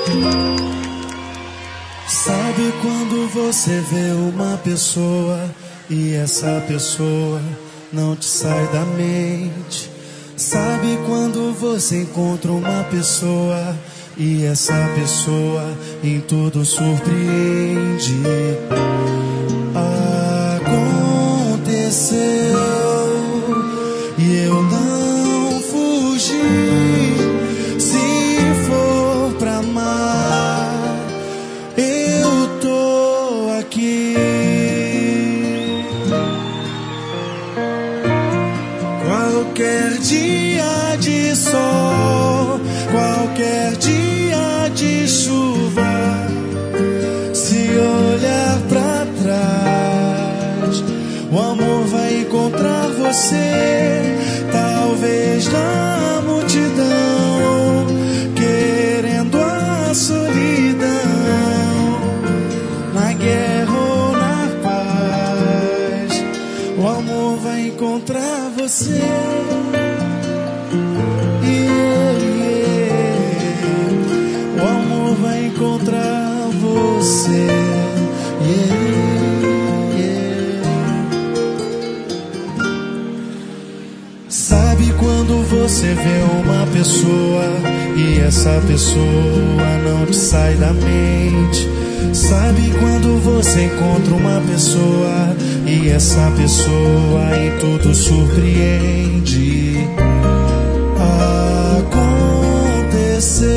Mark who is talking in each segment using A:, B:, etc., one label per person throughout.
A: Sabe quando você vê uma pessoa e essa pessoa não te sai da mente? Sabe quando você encontra uma pessoa e essa pessoa em tudo surpreende? Aconteceu e eu não fugi. Se for pra amar, eu tô aqui. Qualquer dia de sol, qualquer dia de chuva, se olhar pra trás, o amor vai encontrar você. Talvez na multidão, querendo a solidão, na guerra ou na paz, o amor vai encontrar você. O amor vai encontrar você. Sabe quando você vê uma pessoa e essa pessoa não te sai da mente? Sabe quando você encontra uma pessoa e essa pessoa em tudo surpreende? Aconteceu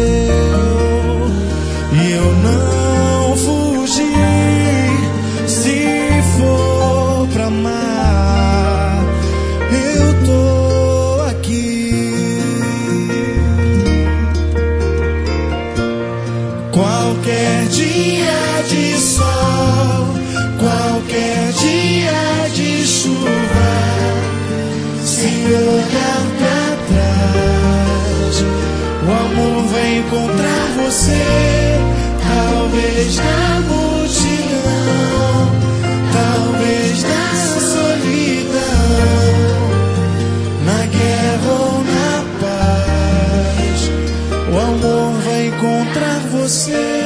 A: e eu não fugi. Se for pra amar, eu tô aqui. Qualquer dia de sol, qualquer dia de chuva, se olhar pra trás, o amor vai encontrar você. Talvez na multidão, talvez na solidão, na guerra ou na paz, o amor vai encontrar você.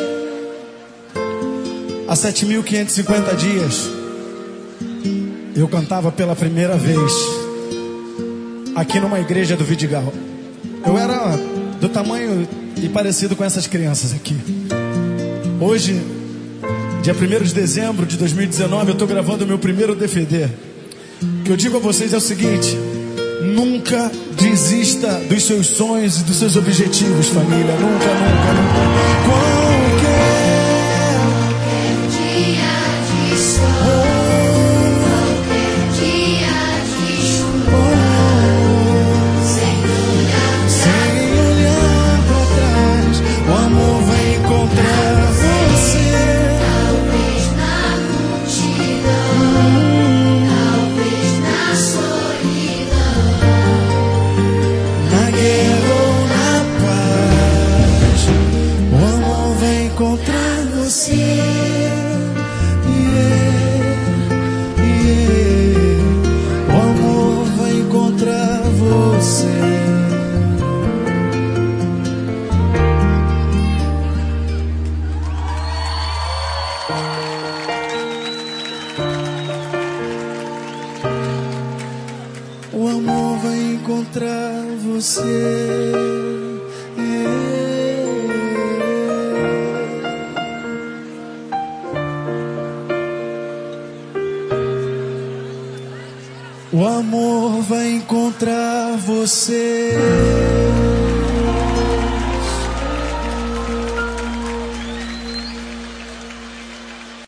A: Há 7.550 dias, eu cantava pela primeira vez aqui numa igreja do Vidigal. Eu era do tamanho e parecido com essas crianças aqui. Hoje, dia 1º de dezembro de 2019, eu estou gravando o meu primeiro DVD. O que eu digo a vocês é o seguinte: nunca desista dos seus sonhos e dos seus objetivos, família. Nunca, nunca, nunca. Qualquer dia de sol, qualquer dia de chuva, sem olhar pra trás, o amor vai encontrar você. Talvez na multidão, talvez na solidão, na guerra ou na paz, o amor vai encontrar você. O amor vai encontrar você. O amor vai encontrar você. O amor vai encontrar você.